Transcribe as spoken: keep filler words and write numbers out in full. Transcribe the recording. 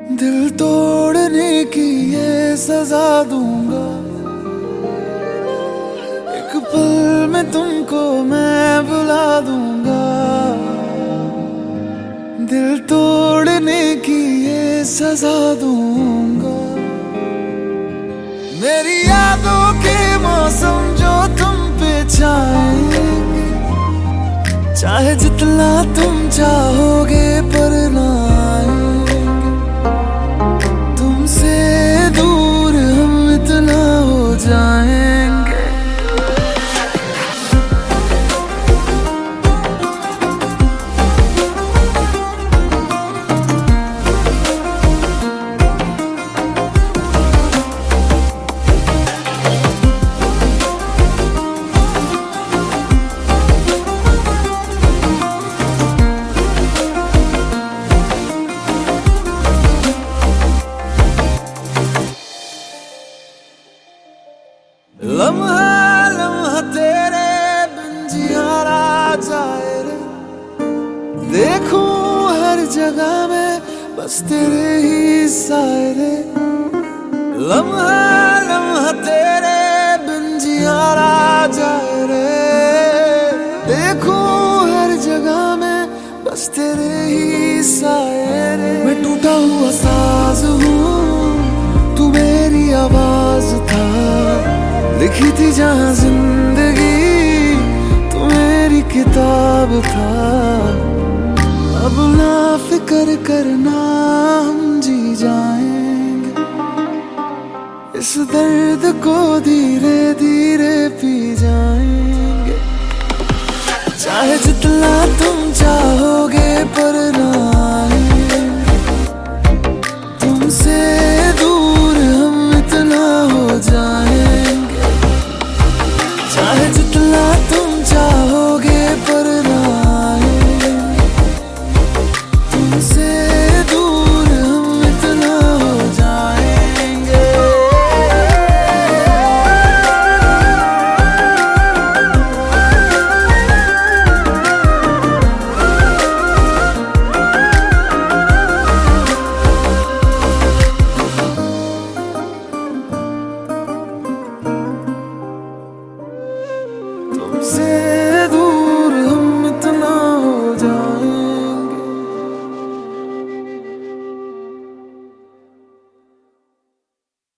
दिल तोड़ने की ये सजा दूंगा, एक पल में तुमको मैं बुला दूंगा। दिल तोड़ने की ये सजा दूंगा। मेरी यादों के मौसम जो तुम पे छाएंगे, चाहे जितना तुम चाहोगे पर ना आएंगे। तुमसे दूर हम इतना हो जाएंगे। लम्हा लम्हा तेरे बिन जियारा जाए रे, देखूं हर जगह में बस तेरे ही साए रे। लम्हा लम्हा तेरे बिन जियारा जाए रे, देखूं हर जगह में बस तेरे ही साए रे। मैं टूटा हुआ साज हूँ, तू मेरी आवाज था, लिखी थी जहाँ जिंदगी तू मेरी किताब था। अब ना फिक्र करना, हम जी जाएंगे, इस दर्द को धीरे धीरे पी जाएंगे। चाहे जितना तुम चाहोगे